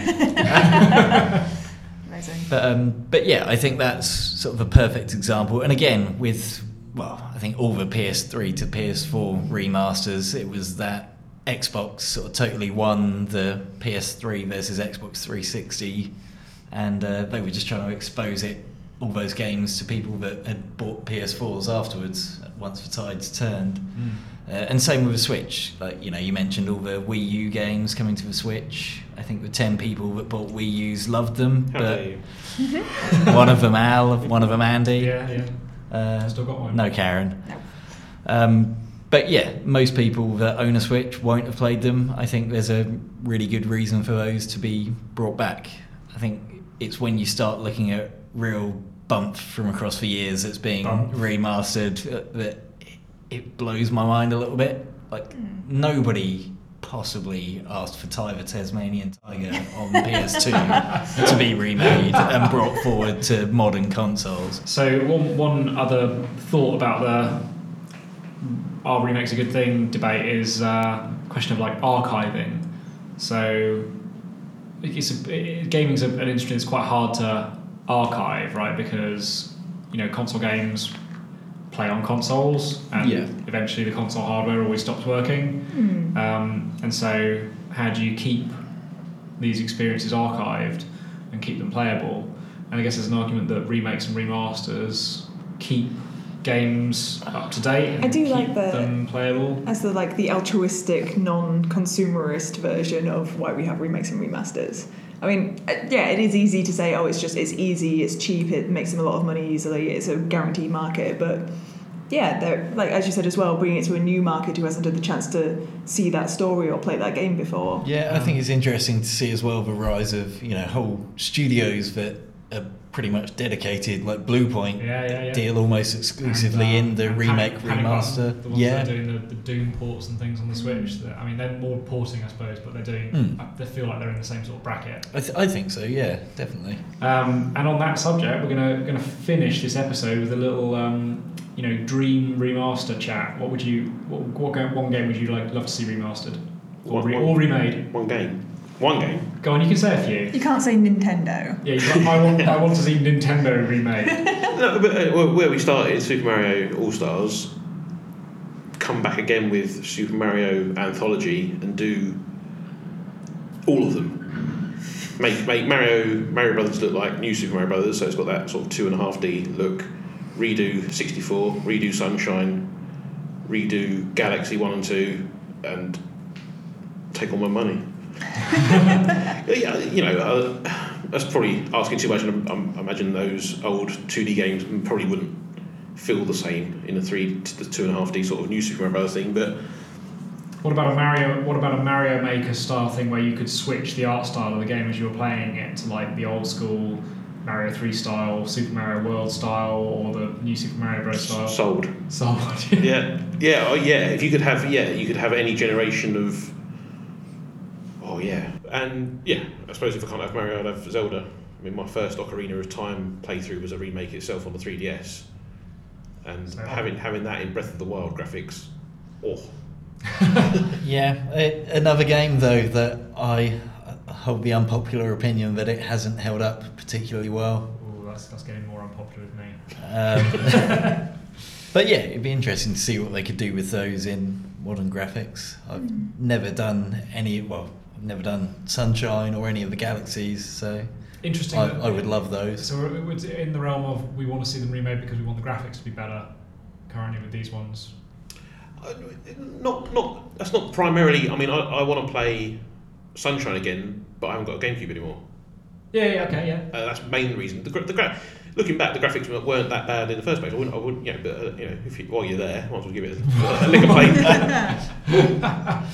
Amazing. But um, but yeah, I think that's sort of a perfect example. And again, with well, I think all the P S three to P S four remasters, it was that Xbox sort of totally won the P S three versus Xbox three sixty, and uh, they were just trying to expose it, all those games, to people that had bought P S fours afterwards once the tides turned. Mm. Uh, and same with the Switch. Like, you know, you mentioned all the Wii U games coming to the Switch. I think the ten people that bought Wii U's loved them, How but dare you? one of them Al, one of them Andy. Yeah, yeah. Uh, Still got one. no Karen. No. Um, but yeah, most people that own a Switch won't have played them. I think there's a really good reason for those to be brought back. I think it's when you start looking at real bump from across the years that's being Bump. remastered uh, that it blows my mind a little bit. Like, Mm. nobody possibly asked for Ty the Tasmanian Tiger on P S two to be remade and brought forward to modern consoles. So one one other thought about the are remakes a good thing debate is uh, a question of like archiving. So it's a, it, gaming's a, an industry that's quite hard to archive, right? Because you know console games play on consoles, and Yeah. eventually the console hardware always stops working. Mm. Um, and so, how do you keep these experiences archived and keep them playable? And I guess there's an argument that remakes and remasters keep games up to date and I do keep like the- them playable. As the like the altruistic, non-consumerist version of why we have remakes and remasters. I mean, uh, yeah, it is easy to say, oh, it's just it's easy, it's cheap, it makes them a lot of money easily, it's a guaranteed market, but yeah, they're like as you said as well, bringing it to a new market who hasn't had the chance to see that story or play that game before. Yeah, I think it's interesting to see as well the rise of, you know, whole studios that are pretty much dedicated, like Bluepoint Yeah, yeah, yeah. deal almost exclusively And, um, in the and remake, Panic- Panic remaster. Button, the ones Yeah. that are doing the, the Doom ports and things on the Switch. That, I mean, they're more porting, I suppose, but they're doing. Mm. They feel like they're in the same sort of bracket. I, th- I think so, yeah, definitely. Um, and on that subject, we're gonna gonna finish this episode with a little, um, you know, dream remaster chat. What would you? What, what game, one game would you like love to see remastered or, One- re- one- or remade? One game. One game. Go on, you can say a few. You can't say Nintendo. Yeah, you got, I want I want to see Nintendo remade. No, but uh, well, where we started, Super Mario All Stars, come back again with Super Mario Anthology and do all of them. Make make Mario Mario Brothers look like new Super Mario Brothers, so it's got that sort of two and a half D look. Redo sixty-four, redo Sunshine, redo Galaxy One and Two, and take all my money. Yeah, you know, uh, that's probably asking too much, and I, I imagine those old two D games probably wouldn't feel the same in a three to two and a half D sort of new Super Mario Brothers thing. But What about a Mario? What about a Mario Maker style thing where you could switch the art style of the game as you were playing it to like the old school Mario three style, Super Mario World style, or the new Super Mario Bros style? sold. Sold. Yeah, yeah, oh yeah. If you could have, yeah, you could have any generation of. Oh yeah, and yeah. I suppose if I can't have Mario, I'd have Zelda. I mean, my first Ocarina of Time playthrough was a remake itself on the three D S, and So- having having that in Breath of the Wild graphics, oh. Yeah, it, another game though that I hold the unpopular opinion that it hasn't held up particularly well. Ooh, that's that's getting more unpopular with me. Um, but yeah, it'd be interesting to see what they could do with those in modern graphics. I've Mm. never done any, well, I've never done Sunshine or any of the Galaxies, so Interesting. I, that- I would love those. So it was in the realm of we want to see them remade because we want the graphics to be better. Currently with these ones. Uh, Not, not. That's not primarily. I mean, I, I want to play Sunshine again, but I haven't got a GameCube anymore. Yeah. Yeah. Okay. Yeah. Uh, that's the main reason. The, gra- the gra- looking back, the graphics weren't that bad in the first place. I wouldn't. I wouldn't. You know, but uh, you know, if you, while you're there, might as well give it a, a lick of play.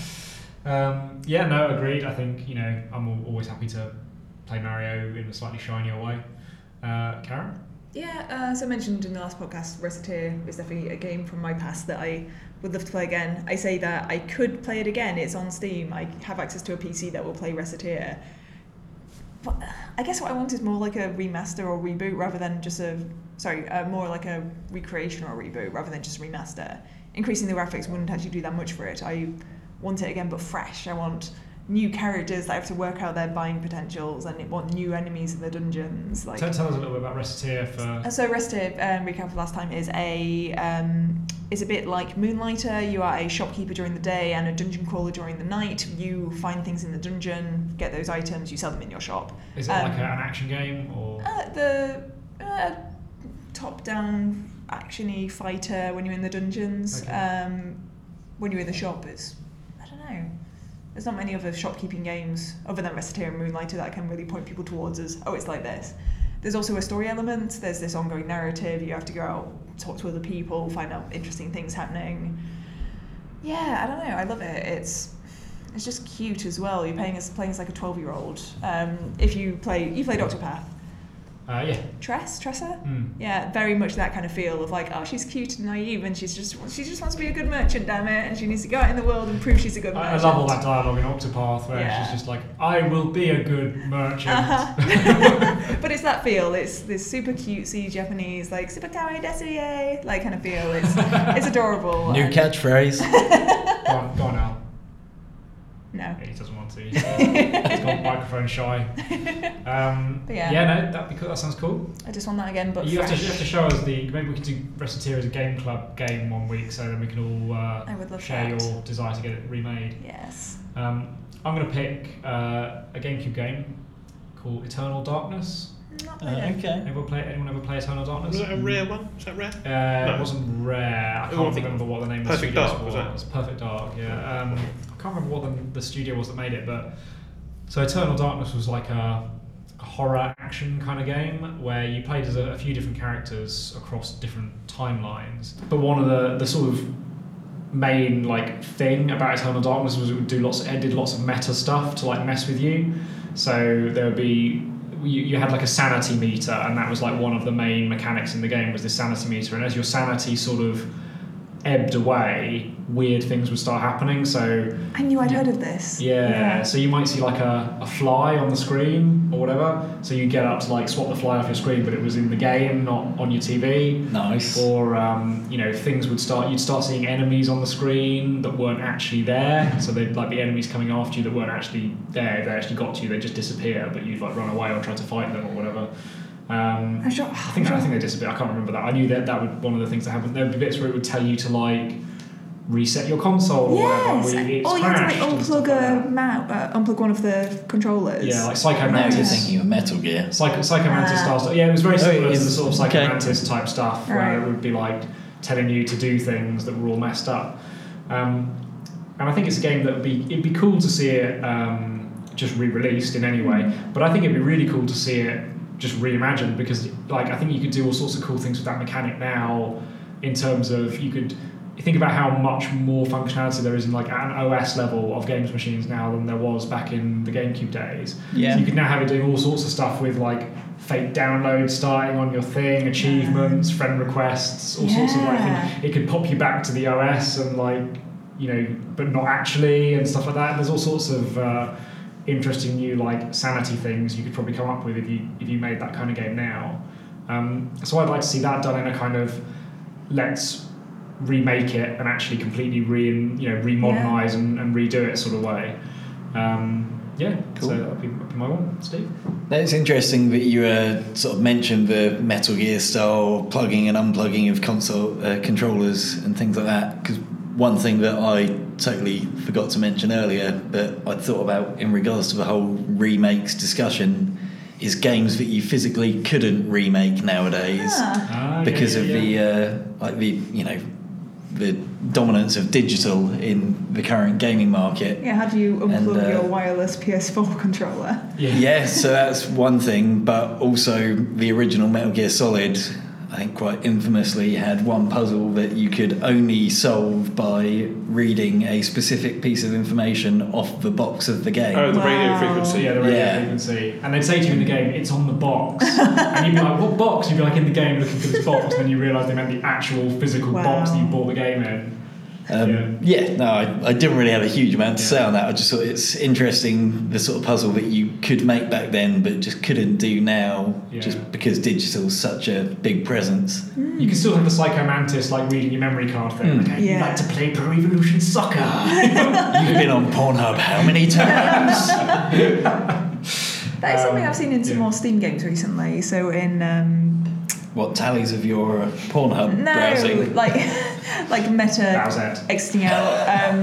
um, yeah. No. Agreed. I think you know I'm al- always happy to play Mario in a slightly shinier way. Uh, Karen. Yeah, uh, as I mentioned in the last podcast, Reciteer is definitely a game from my past that I would love to play again. I say that I could play it again. It's on Steam. I have access to a P C that will play Reciteer. But I guess what I want is more like a remaster or reboot rather than just a sorry, uh, more like a recreation or a reboot rather than just a remaster. Increasing the graphics wouldn't actually do that much for it. I want it again, but fresh. I want new characters that have to work out their buying potentials, and it want new enemies in the dungeons. Like. Tell, tell us a little bit about Reciteer for. Uh, So Reciteer, um, recap of last time, is a um, is a bit like Moonlighter. You are a shopkeeper during the day and a dungeon crawler during the night. You find things in the dungeon, get those items, you sell them in your shop. Is it um, like a, an action game or? Uh, the uh, top-down actiony fighter when you're in the dungeons. Okay. Um, when you're in the shop, is I don't know. There's not many other shopkeeping games other than Reciteer and Moonlighter that I can really point people towards as, oh, it's like this. There's also a story element. There's this ongoing narrative. You have to go out, talk to other people, find out interesting things happening. Yeah, I don't know. I love it. It's it's just cute as well. You're playing as playing as like a twelve-year-old. Um, if you play, you play Octopath. Uh, yeah. Tress, Tressa. Mm. Yeah, very much that kind of feel of like, oh, she's cute and naive, and she's just she just wants to be a good merchant, damn it, and she needs to go out in the world and prove she's a good I, I merchant. love all that dialogue in Octopath where Yeah. she's just like, I will be a good merchant. Uh-huh. But it's that feel. It's this super cutesy Japanese, like super kawaii desu like kind of feel. It's it's adorable. New and- catchphrase. Go on, go on Al. No. Yeah, he doesn't want Monty. He's got microphone shy. Um, yeah. yeah, no, that'd be cool. That sounds cool. I just want that again, but You have, to, fresh. you have to show us the. Maybe we can do Wrestleteer as a game club game one week, so then we can all uh, I would love share that. your desire to get it remade. Yes. Um, I'm going to pick uh, a GameCube game called Eternal Darkness. Not Uh, really. okay. Anyone play? Anyone ever play Eternal Darkness? Was that a rare one? Was that rare? Uh, No. It wasn't rare. I I can't think remember what the name Perfect of the studio Dark, was that? was. Perfect Dark, yeah. Um, I can't remember what the, the studio was that made it, but so Eternal Darkness was like a, a horror action kind of game where you played as a, a few different characters across different timelines. But one of the the sort of main like thing about Eternal Darkness was it would do lots. It did lots of meta stuff to like mess with you. So there would be. You, you had like a sanity meter, and that was like one of the main mechanics in the game was this sanity meter. And as your sanity sort of ebbed away, weird things would start happening. So I knew I'd you- heard of this. yeah, so you might see like a, a fly on the screen or whatever. So you get up to like swap the fly off your screen, but it was in the game, not on your T V. Nice. Or um, you know, things would start. You'd start seeing enemies on the screen that weren't actually there. So they'd like be enemies coming after you that weren't actually there. They actually got to you. They just disappear, but you'd like run away or try to fight them or whatever. Um, I'm sure. I think I think they disappear. I can't remember that. I knew that that would one of the things that happened. There would be bits where it would tell you to like reset your console or Yes. whatever. Where it's Or you have to like crashed and stuff unplug like a that. mount, uh, unplug one of the controllers. Yeah, like Psycho Now you're Mantis. thinking of Metal Gear. Psycho, Psycho Mantis Ah. style stuff. Yeah, it was very Oh, similar it to the is. sort of Psycho Okay. Mantis type stuff where Right. it would be like telling you to do things that were all messed up. Um, and I think it's a game that would be it'd be cool to see it um, just re-released in any way. But I think it'd be really cool to see it just reimagined because like I think you could do all sorts of cool things with that mechanic now in terms of you could you think about how much more functionality there is in like at an O S level of games machines now than there was back in the GameCube days. Yeah. So you could now have it doing all sorts of stuff with like fake downloads starting on your thing, achievements, friend requests, all sorts of like Yeah. things. It could pop you back to the O S and like, you know, but not actually and stuff like that. There's all sorts of uh, interesting new like sanity things you could probably come up with if you if you made that kind of game now. Um, so I'd like to see that done in a kind of let's remake it and actually completely re you know remodernize and, and redo it sort of way. Um, yeah, Cool. so that would be, that'd be my one, Steve. It's interesting that you uh, sort of mentioned the Metal Gear style plugging and unplugging of console uh, controllers and things like that. Because one thing that I totally forgot to mention earlier, but I thought about in regards to the whole remakes discussion, is games that you physically couldn't remake nowadays Ah. Ah, because yeah, of yeah, the yeah. uh, like the you know the dominance of digital in the current gaming market. Yeah, how do you unplug And, uh, your wireless P S four controller? yeah. Yeah, so that's one thing, but also the original Metal Gear Solid, I think quite infamously, had one puzzle that you could only solve by reading a specific piece of information off the box of the game. Oh, the radio Wow. frequency. Yeah, the radio Yeah. frequency. And they'd say to you in the game, it's on the box. And you'd be like, what box? You'd be like in the game looking for this box, and then you realise they meant the actual physical Wow. box that you bought the game in. Um, yeah. no, I, I didn't really have a huge amount to say Yeah. on that. I just thought it's interesting the sort of puzzle that you could make back then, but just couldn't do now, Yeah. just because digital's such a big presence. You can still have the Psycho Mantis like reading your memory card thing. Mm. Okay, you Yeah. like to play Pro Evolution Soccer. You've been on Pornhub how many times? That is something Um, I've seen in some yeah. more Steam games recently. So in um, What tallies of your uh, Pornhub no, browsing? like like meta Bowsette. exiting out. Um,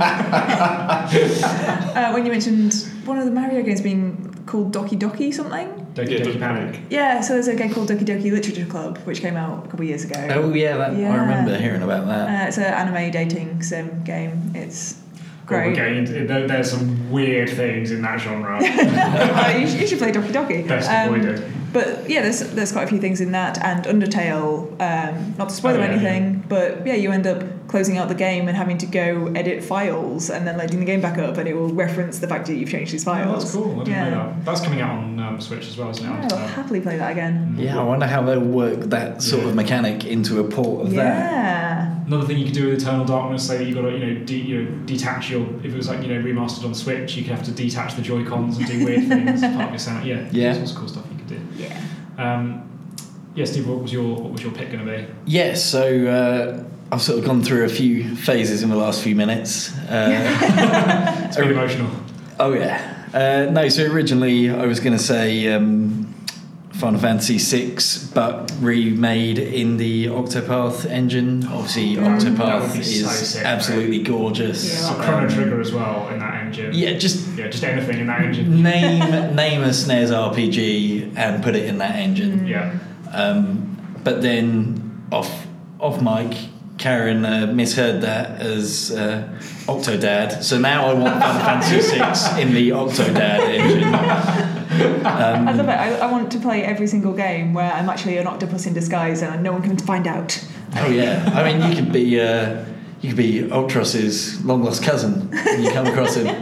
uh, when you mentioned one of the Mario games being called Doki Doki something. Doki Yeah, Doki Doki Panic. Yeah, so there's a game called Doki Doki Literature Club, which came out a couple of years ago. Oh yeah, that, Yeah. I remember hearing about that. Uh, it's an anime dating sim game. It's Well, great. again, there- there's some weird things in that genre. Uh, you, sh- you should play Doki Doki. Best Um, avoided. But yeah, there's there's quite a few things in that, and Undertale. Um, not to spoil Oh, yeah, anything, but yeah, you end up closing out the game and having to go edit files, and then loading the game back up, and it will reference the fact that you've changed these Oh, files. that's cool. I didn't yeah. know that. That's coming out on um, Switch as well, isn't it? Yeah, I'll Uh, happily play that again. Yeah, I wonder how they'll work that sort Yeah. of mechanic into a port of that. Yeah. Another thing you could do with Eternal Darkness, say you got to you know, de- you know detach your if it was like you know remastered on Switch, you could have to detach the Joy Cons and do weird things as part of your sound. Yeah, Yeah. all sorts of cool stuff you could do. Yeah. Um, yeah, Steve, what was your what was your pick going to be? Yeah, so uh, I've sort of gone through a few phases in the last few minutes. Uh, It's been emotional. oh yeah, Uh, no, so originally I was going to say um, Final Fantasy six, but remade in the Octopath engine. Obviously, That would- that Octopath would be is so sick, absolutely gorgeous. Yeah. So Chrono Um, Trigger as well in that engine. Yeah, just Yeah, just anything in that engine. name name a S N E S R P G and put it in that engine. Yeah. Um, but then off off mic, Karen uh, misheard that as uh, Octodad. So now I want Final Fantasy six in the Octodad engine. Um, I love it. I, I want to play every single game where I'm actually an octopus in disguise and no one can find out. Oh yeah, I mean you could be uh, you could be Ultros's long lost cousin when you come across him.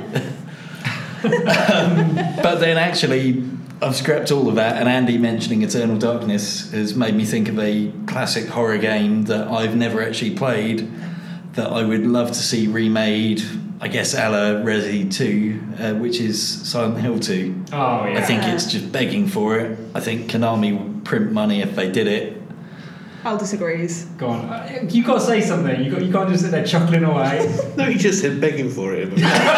um, but then actually, I've scrapped all of that, and Andy mentioning Eternal Darkness has made me think of a classic horror game that I've never actually played that I would love to see remade. I guess a la Resi two, uh, which is Silent Hill two. Oh yeah. I think it's just begging for it. I think Konami would print money if they did it. Al disagrees. Go on. Uh, you got to say something. You got. You can't just sit there chuckling away. No, he just said begging for it.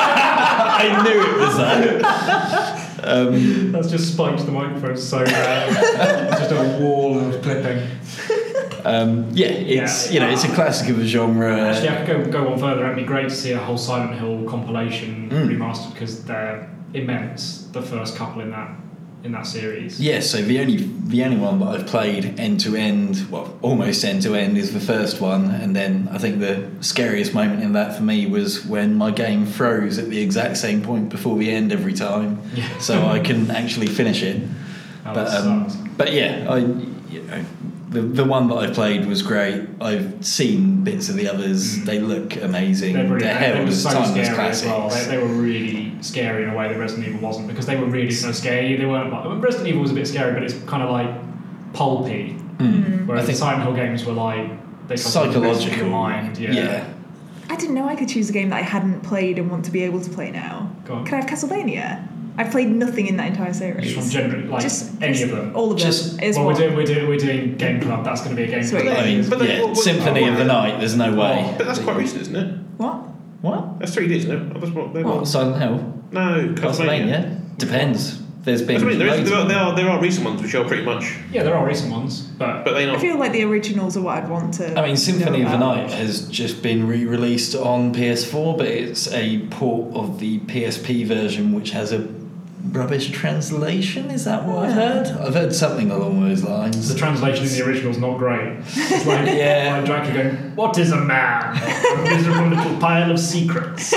I knew it was that. Um, That's just spiked the microphone so bad. It's just a wall of clipping. um, yeah, it's Yeah. you know it's a classic of a genre. Actually, I could go, go on further. It'd be great to see a whole Silent Hill compilation Mm. remastered because they're immense. The first couple in that in that series. Yeah, so the only the only one that I've played end to end, well, almost end to end, is the first one, and then I think the scariest moment in that for me was when my game froze at the exact same point before the end every time, Yeah. so I couldn't actually finish it. Oh, but that um, sucks. but yeah, I you know the the one that I played was great. I've seen bits of the others; Mm. they look amazing. They're, really, They're they, they hailed were as so timeless scary as classics. well. They, they were really scary in a way that Resident Evil wasn't because they were really so scary. They weren't like I mean, Resident Evil was a bit scary, but it's kind of like pulpy. Mm. Whereas I the think Silent Hill games were like they sort of messed with psychological. your mind. Yeah. yeah. I didn't know I could choose a game that I hadn't played and want to be able to play now. Go on. Can I have Castlevania? I've played nothing in that entire series. Just from generally like Just- any just of them. All of Just- them. Is Well, we're what- doing, we're doing we're doing Game Club. That's going to be a Game Sweet. Club. I mean, But then yeah, what- what- Symphony oh, of the Night. There's no way. But that's quite recent, isn't it? What? What? That's three D, isn't it? That's what they What? want. Silent Hill? No, Castlevania. Castlevania? Depends. There's been. That's what I mean. There, is, loads there, of are, there, them. are, there are recent ones which are pretty much, Yeah, there are recent ones, but but they I not. feel like the originals are what I'd want to. I mean, Symphony know of the about. Night has just been re-released on P S four, but it's a port of the P S P version, which has a rubbish translation. Is that what I've heard? I've heard something along those lines. the translation in the original is not great. It's like, Yeah. like Dracula going, "What is a man? A miserable little pile of secrets."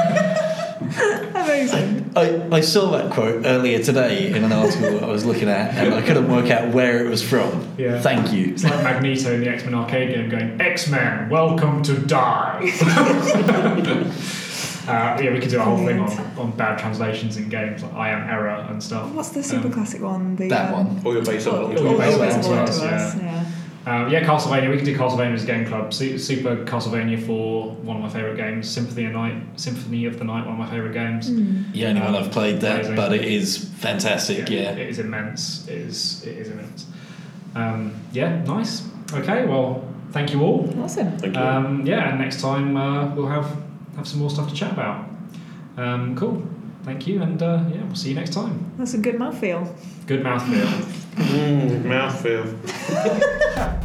Amazing. I, I saw that quote earlier today in an article I was looking at, and I couldn't work out where it was from. Yeah. Thank you. It's like Magneto in the X-Men arcade game going, "X-Men, welcome to die." uh, yeah, we could do a whole thing on, on bad translations in games, like I Am Error and stuff. What's the super Um, classic one? The, That um, one. Or your base Oh, up. all All your those base ways up belong to to us, us. Yeah. Um, yeah, Castlevania. We could do Castlevania as Game Club. Su- Super Castlevania for one of my favourite games. Symphony of Night. Symphony of the Night. One of my favourite games. Mm. The only one I've played that, Amazing. but it is fantastic. Yeah. It is immense. It is. It is immense. Um, yeah, nice. Okay, well, thank you all. Awesome. Thank you. Um, yeah, and next time uh, we'll have have some more stuff to chat about. Um, cool. Thank you, and uh, yeah, we'll see you next time. That's a good mouthfeel. Good mouthfeel. Mm, mouthfeel.